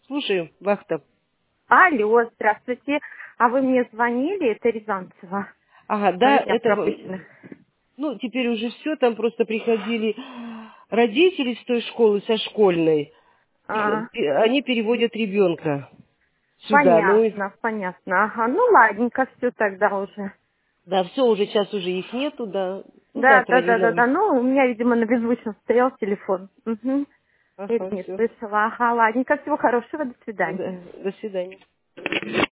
Слушаю, Вахта. Алло, здравствуйте. А вы мне звонили? Это Рязанцева. Ага, да, Говорит, это... пропущено. Ну, теперь уже все, там просто приходили родители с той школы, со школьной. А, Они переводят ребенка сюда. Ну, понятно. Ага, ну ладненько, все тогда уже. да, все, уже сейчас уже их нету, да. Ну да, Да. проверяли. Ну, у меня, видимо, на беззвучном стоял телефон. Угу. Я Ага, не все. слышала. Ага, ладненько, всего хорошего, до свидания. До свидания.